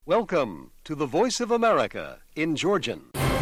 Welcome to the Voice of America in Georgian.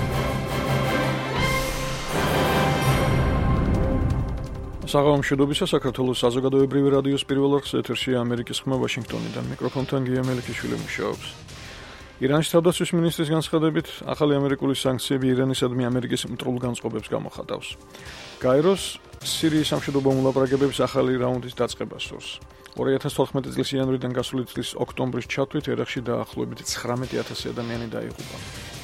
საღამომშვიდობისა საქართველოს საზოგადოებრივი რადიოს პირველ არხს ეთერშია ამერიკის ხმა ვაშინგტონიდან. მიკროფონთან გია მელიქიშვილი მუშაობს. ირანის თავდაცვის მინისტრის განცხადებით, ახალი ამერიკული სანქციები ირანისადმი ამერიკის მტრულ განწყობებს გამოხატავს. გაეროს სირიის სამშვიდობო მოლაპარაკებების ახალი რაუნდის დაწყებას სურს. 2014 წლის იანვრიდან გასული წლის ოქტომბრის ჩათვლით ერაყში დაახლოებით 19,000 ადამიანი დაიღუპა.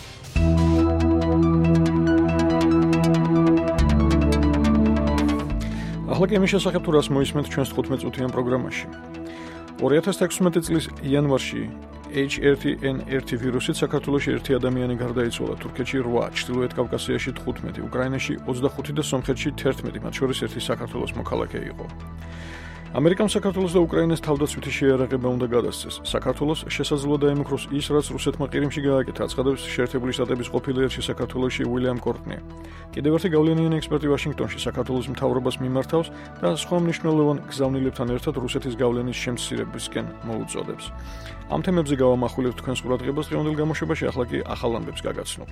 ახლა კი იმის შესახებ თუ რას მოისმენთ ჩვენს 15 წუთიან პროგრამაში. 2016 წლის იანვარში H1N1 ვირუსით საქართველოში 1 ადამიანი გარდაიცვალა, თურქეთში 8, ჩრდილოეთ კავკასიაში 15, უკრაინაში 25 და სომხეთში 11, მათ შორის ერთი საქართველოს მოქალაქე იყო. ამერიკამ საქართველოს და უკრაინას თავდაცვითი შეიარაღება უნდა გადასცეს. საქართველოს შესაძლოა დაემუქროს ის, რაც რუსეთმა ყირიმში გააკეთა, აცხადებს შეერთებული შტატების ყოფილი ელჩი საქართველოში უილიამ კორტნი. კიდევ ერთი გავლენიანი ექსპერტი ვაშინგტონში საქართველოს მთავრობას მიმართავს და სხვა მნიშვნელოვან გზავნილებთან ერთად რუსეთის გავლენის შემცირებისკენ მოუწოდებს. ამ თემებზე გავამახვილებთ თქვენს ყურადღებას დღევანდელ გამოშვებაში, ახლა კი ახალ ამბებს გაგაცნობთ.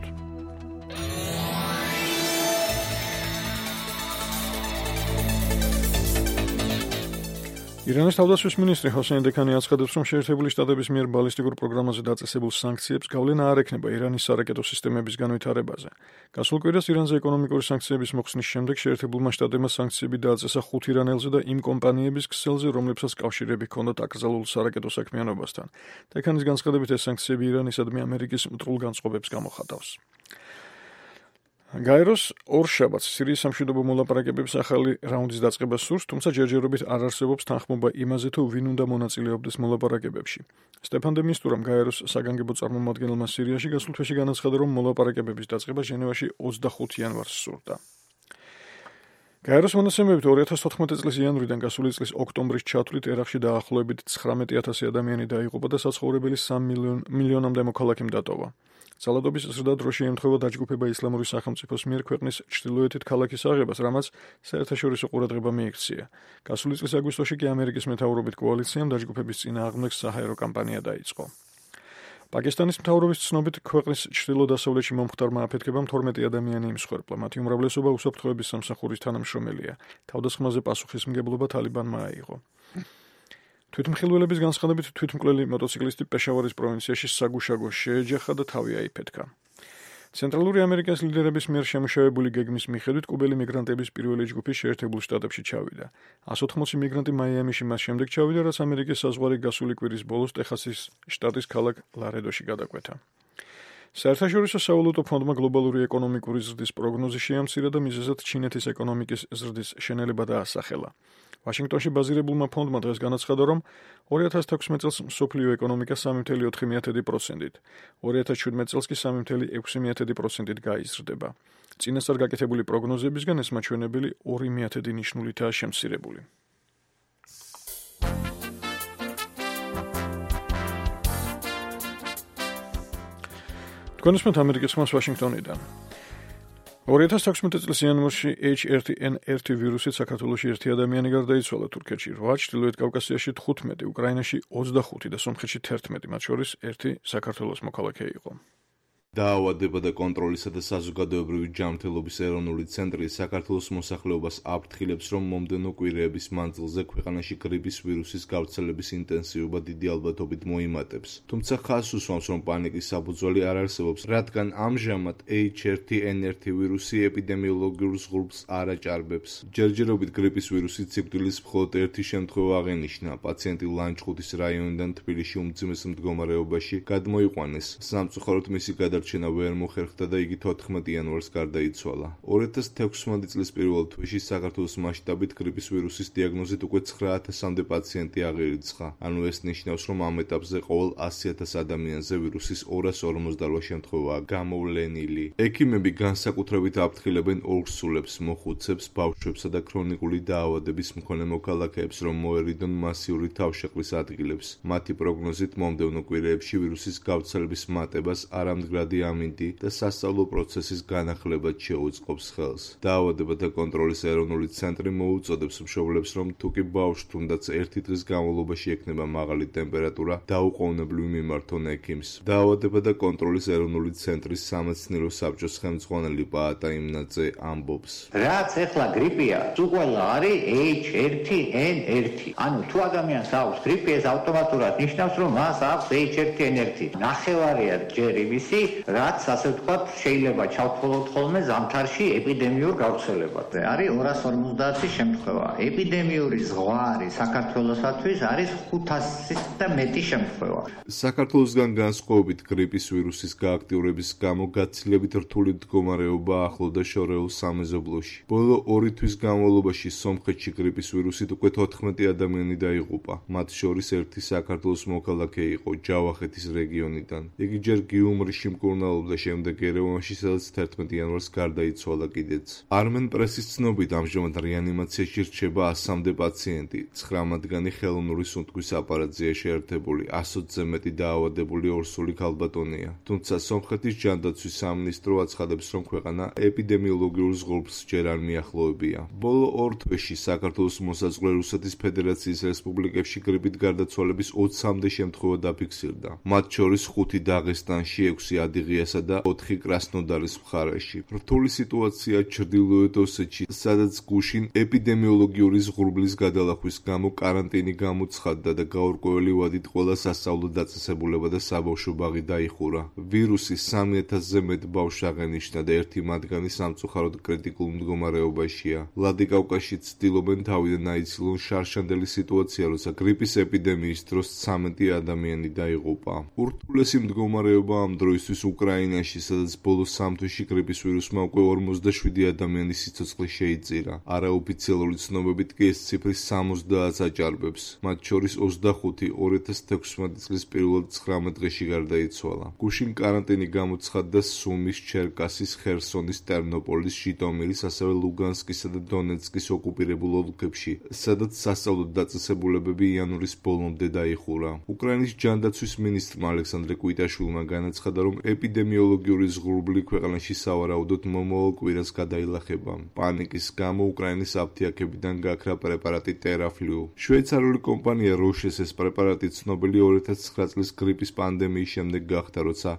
ირანის თავდაცვის მინისტრი ჰოსეინ დექანი აცხადებს, რომ შეერთებული შტატების მიერ ბალისტიკურ პროგრამაზე დაწესებულ სანქციებს გავლენა არ ექნება ირანის სარაკეტო სისტემების განვითარებაზე. გასულ კვირას ირანზე ეკონომიკური სანქციების მოხსნის შემდეგ შეერთებულმა შტატებმა სანქციები დააწესა 5 ირანელზე და იმ კომპანიების ქსელზე, რომლებსაც კავშირები ჰქონდათ აკრძალულ სარაკეტო საქმიანობასთან. დექანის განცხადებით, ეს სანქციები ირანისადმი ამერიკის მტრულ განწყობებს გამოხატავს. გაეროს ორშაბათს სირიის სამშვიდობო მოლაპარაკებების ახალი რაუნდის დაწყებას სურს, თუმცა ჯერჯერობით არ არსებობს თანხმობა იმაზე, თუ ვინ უნდა მონაწილეობდეს მოლაპარაკებებში. სტეფან დე მისტურამ გაეროს საგანგებო წარმომადგენელმა სირიაში გასულ თვეში განაცხადა, რომ მოლაპარაკებების დაწყება ჟენევაში 25 იანვარს სურდა. გაეროს მონაცემებით 2014 წლის იანვრიდან გასული წლის ოქტომბრის ჩათვლით ერაყში დაახლოებით 19,000 ადამიანი დაიღუპა და საცხოვრებელი 3 მილიონამდე მოქალაქემ დატოვა. ძალადობის ზრდა დროში ემთხვევა დაჯგუფება ისლამური სახელმწიფოს მიერ ქვეყნის ჩრდილოეთით ქალაქის აღებას, რამაც საერთაშორისო ყურადღება მიექცია. გასული წლის აგვისტოში კი ამერიკის მეთაურობით კოალიციამ დაჯგუფების წინააღმდეგს საჰაერო კამპანია დაიწყო. პაკისტანის მთავრობის ცნობით, ქვეყნის ჩრდილო-დასავლეთში მომხდარმა აფეთქებამ 12 ადამიანი იმსხვერპლა, მათი უმრავლესობა უსაფრთხოების სამსახურის თანამშრომელია. თავდასხმაზე პასუხისმგებლობა თალიბანმა აიღო. თვითმხილველების განცხადებით, თვითმკვლელი მოტოციკლისტი პეშავარის პროვინციაში საგუშაგო შეეჯახა და თავი აიფეთქა. ცენტრალური ამერიკის ლიდერების მიერ შემუშავებული გეგმის მიხედვით, კუბელი მიგრანტების პირველი ჯგუფი შეერთებულ შტატებში ჩავიდა. 180 მიგრანტი მაიამიში მას შემდეგ ჩავიდა, რაც ამერიკის საზღვარი გასული კვირის ბოლოს ტეხასის შტატის ქალაქ ლარედოში გადაკვეთა. საერთაშორისო სავალუტო ფონდმა გლობალური ეკონომიკური ზრდის პროგნოზი შეამცირა და მიზეზად ჩინეთის ეკონომიკის ზრდის შენელება დაასახელა. ვაშინგტონში ბაზირებულმა ფონდმა დღეს განაცხადა, რომ 2016 წელს მსოფლიო ეკონომიკა 3,4%-ით, 2017 წელს კი 3,6%-ით გაიზრდება. წინასწარ გაკეთებული პროგნოზებისგან ეს მაჩვენებელი 2% ნიშნულითაა შემცირებული. თქვენ უსმენთ ამერიკის ხმას ვაშინგტონიდან. 2016 წლის იანვარში H1N1 ვირუსით საქართველოში 1 ადამიანი გარდაიცვალა, თურქეთში 8, ჩრდილოეთ კავკასიაში 15, უკრაინაში 25 და სომხეთში 11, მათ შორის ერთი საქართველოს მოქალაქე იყო. დაავადება და კონტროლისა და საზოგადოებრივი ჯანმრთელობის ეროვნული ცენტრი საქართველოს მოსახლეობას აფრთხილებს, რომ მომდევნო კვირეების მანძილზე ქვეყანაში გრიპის ვირუსის გავრცელების ინტენსივობა დიდი ალბათობით მოიმატებს. თუმცა ხაზს უსვამს, რომ პანიკის საფუძველი არ არსებობს, რადგან ამჟამად H1N1 ვირუსი ეპიდემიოლოგიურ ზღურბლს არ აჭარბებს. ჯერჯერობით გრიპის ვირუსით სიკვდილის მხოლოდ ერთი შემთხვევა აღენიშნა. პაციენტი ლანჩხუთის რაიონიდან თბილისში უმძიმეს მდგომარეობაში გადმოიყვანეს. სამწუხაროდ მისი გადარჩენა ვერ მოხერხდა და იგი 14 იანვარს გარდაიცვალა. 2016 წლის პირველ თვეში საქართველოს მასშტაბით გრიპის ვირუსის დიაგნოზით უკვე 9,000-მდე პაციენტი აღირიცხა. ანუ ეს ნიშნავს, რომ ამ ეტაპზე ყოველ 100,000 ადამიანზე ვირუსის 248 შემთხვევაა გამოვლენილი. ექიმები განსაკუთრებით აფრთხილებენ ორსულებს, მოხუცებს, ბავშვებსა და ქრონიკული დაავადების მქონე მოქალაქეებს, რომ მოერიდონ მასიური თავშეყრის ადგილებს. მათი პროგნოზით მომდევნო კვირეებში ვირუსის გავრცელების მატებას არამდგრად მდგრადი ამინდი და სასწავლო პროცესის განახლებად შეუწყობს ხელს. დაავადებათა კონტროლის ეროვნული ცენტრი მოუწოდებს მშობლებს, რომ თუ კი ბავშვს თუნდაც ერთი დღის განმავლობაში ექნება მაღალი ტემპერატურა, დაუყოვნებლივ მიმართონ ექიმს. დაავადებათა კონტროლის ეროვნული ცენტრის სამეცნიერო საბჭოს ხელმძღვანელი პაატა იმნაძე ამბობს. რაც ეხლა გრიპია, უყველა არის H1N1. ანუ თუ ადამიანს აქვს გრიპი, ეს ავტომატურად ნიშნავს, რომ მას აქვს H1N1. ნახევარია ჯერ იმისი, რაც ასე ვთქვათ, შეიძლება ჩავთვალოთ ხოლმე ზამთარში ეპიდემიურ გავრცელებაზე. არის 250 შემთხვევა. ეპიდემიური ზღვარი საქართველოსთვის არის 500 და მეტი შემთხვევა. საქართველოსგან განსხვავებით გრიპის ვირუსის გააქტიურების გამო გაცილებით რთული მდგომარეობა ახლოვდა შორეულ სამეზობლოში. ბოლო 2 თვის განმავლობაში სომხეთში გრიპის ვირუსით უკვე 14 ადამიანი დაიღუპა. მათ შორის ერთი საქართველოს მოქალაქე იყო ჯავახეთის რეგიონიდან. იგი ჯერ გიუმრიში მკურნალობდა, შემდეგ ერევანში, სადაც 11 იანვარს გარდაიცვალა კიდეც. Armen პრესის ცნობით ამჟამად რეანიმაციაში რჩება 100-მდე პაციენტი, 9 მათგანი ხელოვნური სუნთქვის აპარატზეა შეერთებული, 120-ზე მეტი დაავადებული ორსული ქალბატონია. თუმცა სომხეთის ჯანდაცვის სამინისტრო აცხადებს, რომ ქვეყანა ეპიდემიოლოგიურ ზღურბლს ჯერ არ მიახლოვებია. ბოლო 2 თვეში საქართველოს მოსაზღვრე რუსეთის ფედერაციის რესპუბლიკებში გრიპით გარდაცვალების 20-მდე შემთხვევა დაფიქსირდა. მათ შორის 5 დაღესტანში, 6 ადიღიასა და 4 კრასნოდარის მხარეში. რთული სიტუაცია ჩრდილოეთ ოსეთში, სადაც გუშინ ეპიდემიოლოგიური ზღურბლის გადალახვის გამო კარანტინი გამოცხადდა და გაურკვეველი ვადით ყველა სასწავლო დაწესებულება და საბავშვო ბაღი დაიხურა. ვირუსი 3000-ზე მეტ ბავშვს აღენიშნა და ერთი მათგანი სამწუხაროდ კრიტიკულ მდგომარეობაშია. ვლადიკავკაზში ცდილობენ თავიდან აიცილონ შარშანდელი სიტუაცია, როცა გრიპის ეპიდემიის დროს 13 ადამიანი დაიღუპა. ურთულესი მდგომარეობა ამ დროისთვის უკრაინაში, სადაც ბოლო 3 თვეში გრიპის ვირუსმა უკვე 47 ადამიანის სიცოცხლე შეიწირა. არაოფიციალური ცნობებით კი ეს ციფრი 70-ს აჭარბებს. მათ შორის 25 2016 წლის პირველ 19 დღეში გარდაიცვალა. გუშინ კარანტინი გამოცხადდა სუმის, ჩერკასის, ხერსონის, ტერნოპოლის, ჟიტომირის, ასევე ლუგანსკისა და დონეცკის ოკუპირებულ ოლქებში, სადაც სასწავლო დაწესებულებები იანვრის ბოლომდე დაიხურა. უკრაინის ჯანდაცვის მინისტრმა ალექსანდრე კვიტაშვილმა განაცხადა, რომ ეპიდემიოლოგიური ზღურბლი ქვეყანაში სავარაუდოდ მომავალ კვირას გადაილახება. პანიკის გამო უკრაინის აფთიაქებიდან გაქრა პრეპარატი ტერაფლიუ. შვეიცარიული კომპანია როშეს ეს პრეპარატი ცნობილი 2009 წლის გრიპის პანდემიის შემდეგ გახდა, როცა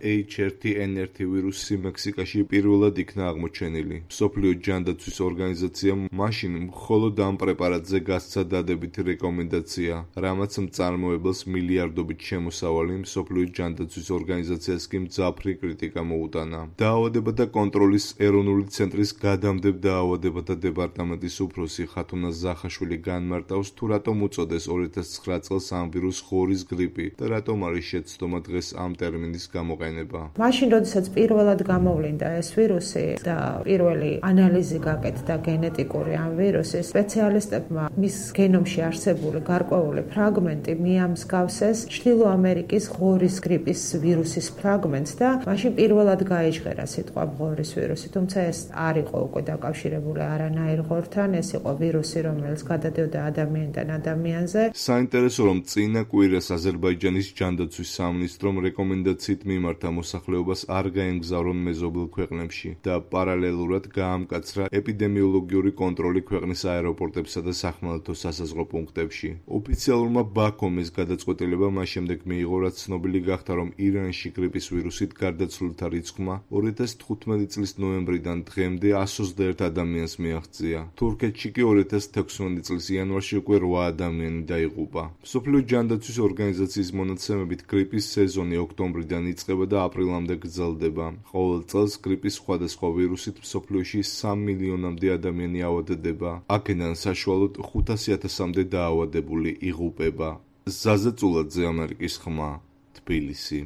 H1N1 ვირუსი მექსიკაში პირველად იქნა აღმოჩენილი. მსოფლიო ჯანდაცვის ორგანიზაციამ მაშინ მხოლოდ ამ პრეპარატზე გასცა დადებითი რეკომენდაცია, რამაც მწარმოებელს მილიარდობით შემოსავალი მსოფლიო ჯანდაცვის ორგანიზაციას კი მძაფრი კრიტიკა მოუტანა. დაავადებათა კონტროლის ეროვნული ცენტრის გადამდებთ დაავადებათა დეპარტამენტის უფროსი ხათუნა ზახაშვილი განმარტავს, თუ რატომ უწოდეს 2009 წელს ამ ვირუსს ხორის გრიპი და რატომ არის შეცდომა დღეს ამ ტერმინის გამოყენება. მაშინ, როდესაც პირველად გამოვლინდა ეს ვირუსი და პირველი ანალიზი გაკეთდა გენეტიკური ამ ვირუსის, სპეციალისტებმა მის გენომში არსებული გარკვეული ფრაგმენტი მიამსგავსეს ჩრდილო ამერიკის ღორის გრიპის ვირუსის ფრაგმენტს და მაშინ პირველად გაიჟღერა სიტყვა ღორის ვირუსი, თუმცა ეს არ იყო უკვე დაკავშირებული არანაირ ღორთან, ეს იყო ვირუსი, რომელიც გადადიოდა ადამიანიდან ადამიანზე. საინტერესო, რომ წინა კვირას აზერბაიჯანის ჯანდაცვის სამინისტრომ რეკომენდაციით მიმართა მოსახლეობას არ გაემგზავრონ მეზობელ ქვეყნებში და პარალელურად გაამკაცრა ეპიდემიოლოგიური კონტროლი ქვეყნის აეროპორტებსა და სახმელეთო სასაზღვრო პუნქტებში. ოფიციალურმა ბაქომ ეს გადაწყვეტილება მას შემდეგ მიიღო, რაც ცნობილი გახდა, რომ ირანში გრიპის ვირუსით გარდაცვლილთა რიცხვმა 2015 წლის ნოემბრიდან დღემდე 121 ადამიანს მიაღწია. თურქეთში კი 2016 წლის იანვარში უკვე 8 ადამიანი დაიღუპა. მსოფლიო ჯანდაცვის ორგანიზაციის მონაცემებით გრიპის სეზონი ოქტომბრიდან იწყება და აპრილამდე გრძელდება. ყოველ წელს გრიპის სხვადასხვა ვირუსით მსოფლიოში 3 მილიონამდე ადამიანი ავადდება. აქედან საშუალოდ 500,000-მდე დაავადებული იღუპება. ზაზა წულაძე, ამერიკის ხმა, თბილისი.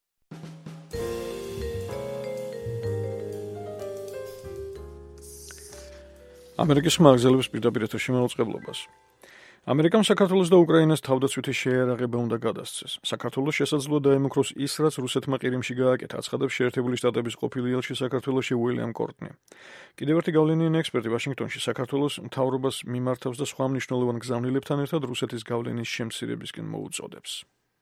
ამერიკის ხმა აგზელებს პირდაპირ ეთერში მაუწყებლობას. ამერიკამ საქართველოს და უკრაინას თავდაცვითი შეერაღება უნდა გადასცეს. საქართველოს შესაძლოა დაემუქროს ის, რაც რუსეთმა ყირიმში გააკეთა, აცხადებს შეერთებული შტატების ყოფილი ელჩი საქართველოში უილიამ კორტნი. კიდევ ერთი გავლენიანი ექსპერტი ვაშინგტონში საქართველოს მთავრობას მიმართავს და სხვა მნიშვნელოვან გზავნილებთან ერთად რუსეთის გავლენის შემცირებისკენ მოუწოდებს.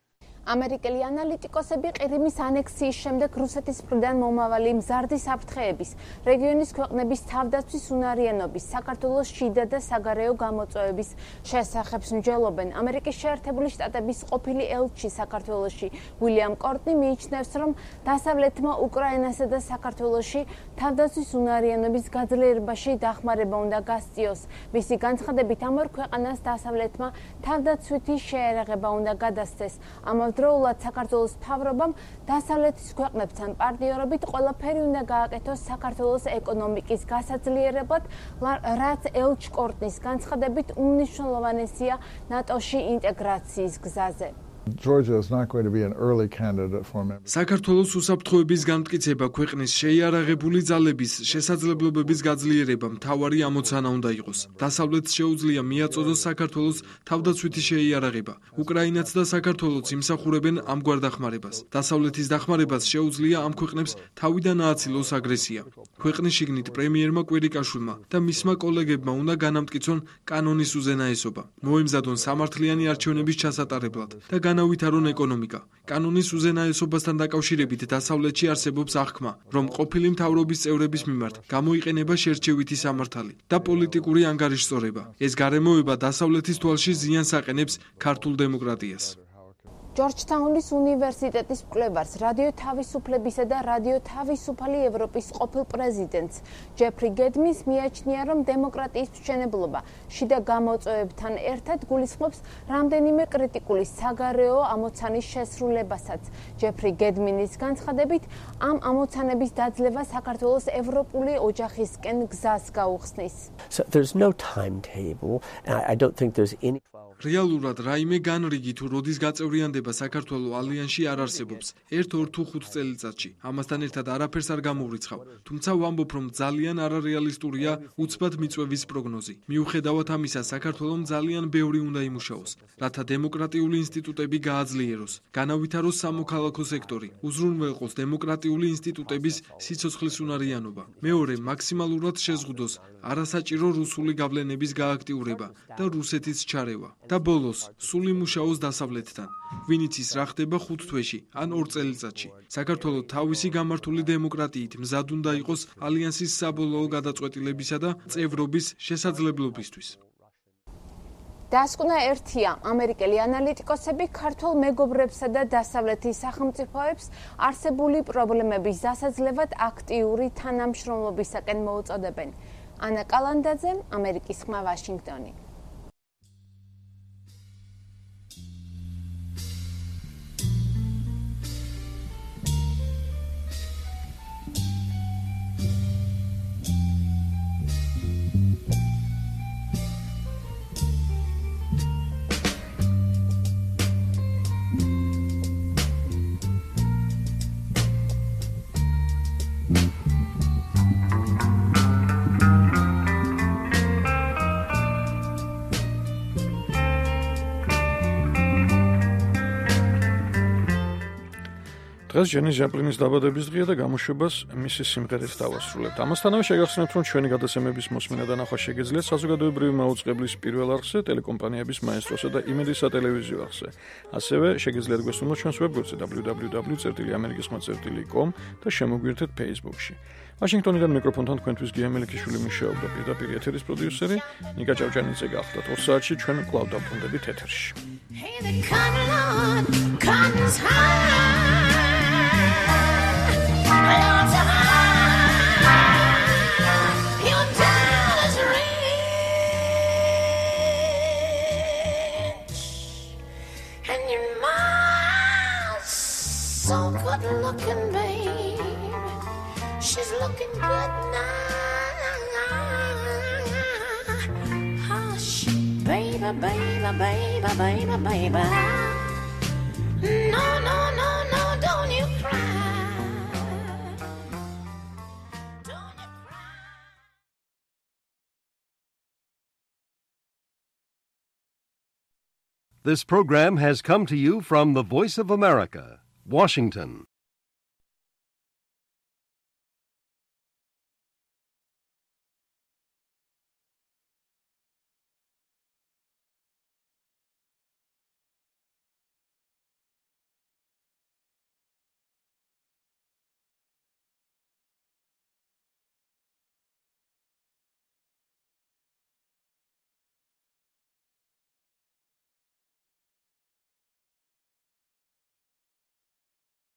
ამერიკელი ანალიტიკოსები ყირიმის ანექსიის შემდეგ რუსეთის მხრიდან მომავალი მზარდი საფრთხეების, რეგიონის ქვეყნების თავდაცვის უნარიანობის, საქართველოს შიდა და საგარეო გამოწვევების შესახებ მსჯელობენ. ამერიკის შეერთებული შტატების ყოფილი ელჩი საქართველოში უილიამ კორტნი მიიჩნევს, რომ დასავლეთმა უკრაინასა და საქართველოში თავდაცვის უნარიანობის გაძლიერებაში დახმარება უნდა გასწიოს. მისი განცხადებით, ამ ორ ქვეყანას დასავლეთმა თავდაცვითი შეერაღება უნდა გადასცეს. ამავდროულად საქართველოს მთავრობამ დასავლეთის ქვეყნებთან პარტნიორობით ყველაფერი უნდა გააკეთოს საქართველოს ეკონომიკის გასაძლიერებლად, რაც ელჩ კორტნის განცხადებით უმნიშვნელოვანესია ნატოში ინტეგრაციის გზაზე. Georgia is not going to be an early candidate for membership. საქართველოს უსაფრთხოების განმტკიცება ქვეყნის შეიარაღებული ძალების შესაძლებლობების გაძლიერება მთავარი ამოცანა უნდა იყოს. დასავლეთს შეუძლია მიაწოდოს საქართველოს თავდაცვითი შეიარაღება. უკრაინაც და საქართველოც იმსახურებენ ამგვარ დახმარებას. დასავლეთის დახმარებას შეუძლია ამ ქვეყნებს თავიდან ააცილოს აგრესია. ქვეყნის შიგნით პრემიერმა კვირიკაშვილმა და მისმა კოლეგებმა უნდა განამტკიცონ კანონის უზენაესობა. მოემზადონ სამართლიანი არჩევნების ჩასატარებლად და განავითარონ ეკონომიკა. კანონის უზენაესობასთან დაკავშირებით დასავლეთში არსებობს აღქმა, რომ ყოფილი მთავრობის წევრების მიმართ გამოიყენება შერჩევითი სამართალი და პოლიტიკური ანგარიშწორება. ეს გარემოება დასავლეთის თვალში ზიანს აყენებს ქართულ დემოკრატიას. ჯორჯთაუნის უნივერსიტეტის მკვლევარს, რადიო თავისუფლებისა და რადიო თავისუფალი ევროპის ყოფილ პრეზიდენტს ჯეფრი გედმის მიაჩნია, რომ დემოკრატიის მშენებლობა შიდა გამოწვევებთან ერთად გულისხმობს რამდენიმე კრიტიკული საგარეო ამოცანის შესრულებასაც. ჯეფრი გედმინის განცხადებით, ამ ამოცანების დაძლევა საქართველოს ევროპული ოჯახისკენ გზას გაუხსნის. რეალურად რაიმე განრიგი თუ როდის გაწევრიანდება საქართველოს ალიანსში არ არსებობს. 1, 2 თუ 5 წელიწადში. ამასთან ერთად არაფერს არ გამოვრიცხავ. თუმცა ვამბობ, რომ ძალიან არარეალისტურია უცბად მიწვევის პროგნოზი. მიუხედავად ამისა, საქართველოს ძალიან ბევრი უნდა იმუშაოს, რათა დემოკრატიული ინსტიტუტები გააძლიეროს, განავითაროს სამოქალაქო სექტორი, უზრუნველყოს დემოკრატიული ინსტიტუტების სიცოცხლის უნარიანობა. მეორე, მაქსიმალურად შეზღუდოს არასაჭირო რუსული გავლენების გააქტიურება და რუსეთის ჩარევა. და ბოლოს, სულ იმუშაოს დასავლეთთან. ვინ იცის რა ხდება 5 თვეში ან 2 წელიწადში. საქართველოს თავისი გამართული დემოკრატიით მზად უნდა იყოს ალიანსის საბოლოო გადაწყვეტილებისა და წევრობის შესაძლებლობისთვის. დასკვნა ერთია, ამერიკელი ანალიტიკოსები ქართულ მეგობრებსა და დასავლეთის სახელმწიფოებს არსებული პრობლემების დასაძლევად აქტიური თანამშრომლობისაკენ მოუწოდებენ. ანა კალანდაძე, ამერიკის ხმა, ვაშინგტონი. დღეს ჯენის ჟაპლინის დაბადების დღეა და გამოშვებას მისი სიმღერით დავასრულებთ. ამასთანავე შეგახსენებთ, რომ ჩვენი გადაცემების მოსმენა და ნახვა შეგეძლიათ საზოგადოებრივი მაუწყებლის პირველ არხზე, ტელეკომპანიების მაესტროსა და იმედის სატელევიზიო არხზე. ასევე შეგეძლიათ გვესტუმროთ ჩვენს ვებგვერდზე www.amerikisma.com და შემოგვიერთეთ Facebook-ში. ვაშინგტონიდან მიკროფონთან თქვენთვის გია მელიქიშვილი მუშაობდა, პირდაპირ ეთერის პროდიუსერი ნიკა ჭავჭანიძე გახდათ. 2 საათში ჩვენ კვლავ დავბრუნდებით ეთერში. Hey, the cotton on, cotton's high. Lord's high. Your dollar's rich. And your mom's so good looking, babe. She's looking good now. Hush, baby, baby, baby, baby, baby. No, no, no, no, don't you cry. Don't you cry. This program has come to you from the Voice of America, Washington.